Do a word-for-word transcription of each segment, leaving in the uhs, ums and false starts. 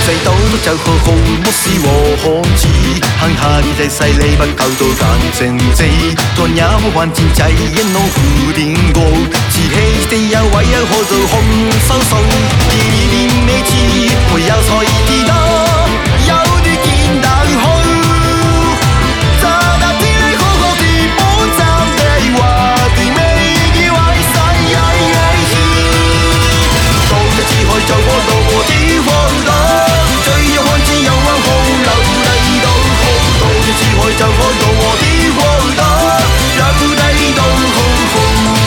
世道就好好，不是我好知。行下你在世里不夠到揀政治，但也好還戰制一路胡點過，自欺的有位有可做空收數，一點未知，沒有才知道，有啲見得好。就我到我的荒島，最有漢子有灣好流麗到好到嘅志海就我到我的荒島，流麗到好好。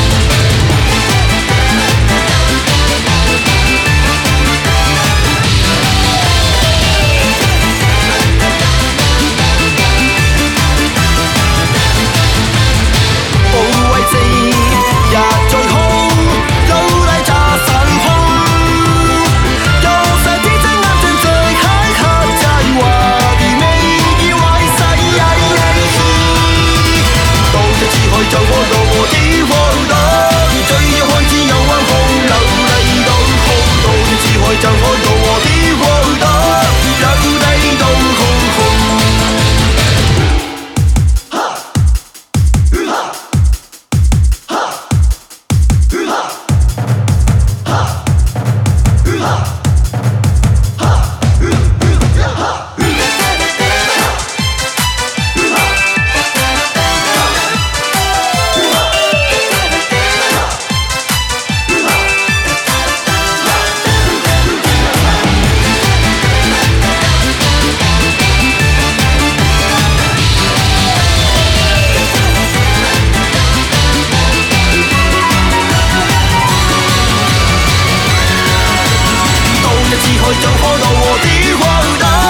保衛戰也最好。就我到我的荒島，最有漢子有灣好流麗到好到嘅志海就我到我的荒島，流麗到好好。就可到我的荒島。